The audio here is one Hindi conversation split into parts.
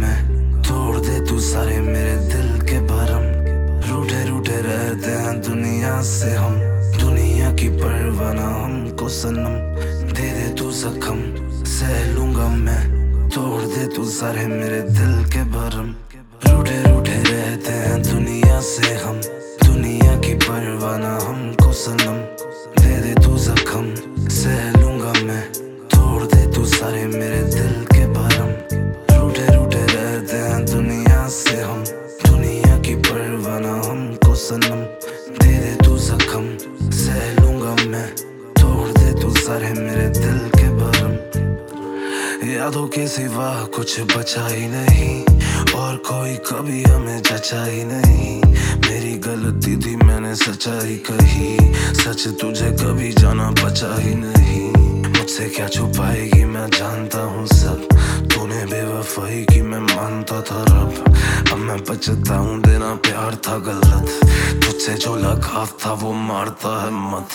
मैं, तोड़ दे तू सारे मेरे दिल के भरम। रूठे रूठे रहते हैं दुनिया से हम, दुनिया की परवाह ना हमको सनम। दे दे तू जख्म, सह लूंगा मैं, तोड़ दे तू सारे मेरे दिल के भरम। रूठे रूठे रहते हैं दुनिया से हम, दुनिया की परवाह ना हमको सनम। दे दे तू जख्म, सह लूंगा मैं, तोड़ दे तू सारे मेरे दिल के भरम। रूठे रूठे रहते हैं दुनिया से हम, दुनिया की परवाह ना हमको सनम। दे दे तू जख्म, सह लूंगा मैं, तोड़ दे तू सारे मेरे दिल के भरम। यादों के सिवा कुछ बचा ही नहीं, और कोई कभी हमें जचा ही नहीं। मेरी गलती थी मैंने सच्चाई कही, सच तुझे कभी जाना बचा ही नहीं। मुझसे क्या छुपाएगी मैं जानता हूँ सब, तूने बेवफाई की मैं मानता था रब। अब मैं पछता हूँ तेरा प्यार था गलत, तुझसे जो लगाव था वो मारता है मत।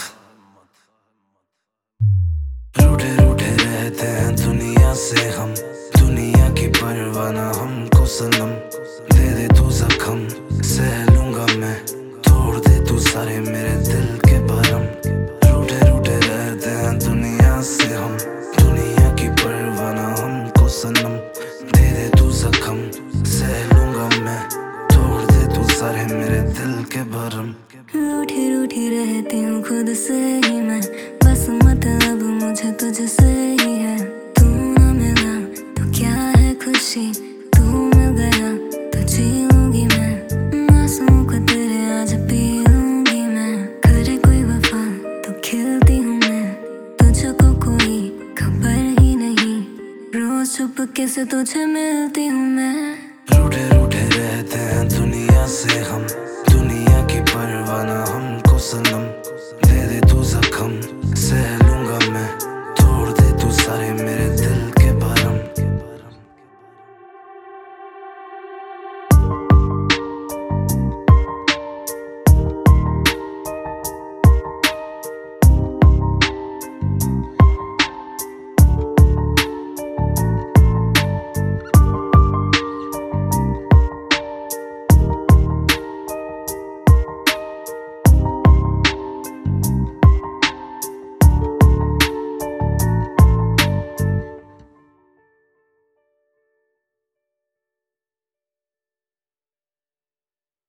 रूठे रूठे रहते हैं दुनिया से हम, दुनिया की परवाह ना हमको सनम। दे दे तू जख्म, सह लूंगा मैं, तोड़ दे तू सारे मेरे दिल के भरम। रूठे रूठे रहते हैं दुनिया से हम, दुनिया की परवाह ना हमको सनम। दे दे तू जख्म, सह लूंगा मैं, तोड़ दे तू सारे मेरे दिल के भरम। रूठी रूठी रहती हूँ खुद से ही मैं, बस मतलब मुझे तुझसे ही है। तू ना मिला तो क्या है खुशी, तू मिल गया तो जीऊंगी मैं। आंसुओं को तेरे आज पी लूंगी मैं, करे कोई वफा तो खिलती हूँ मैं। तुझको कोई खबर ही नहीं, रोज चुपके से तुझे मिलती हूँ मैं। रूठे रूठे रहते हैं दुनिया से हम, दुनिया की परवाह ना हमको सनम।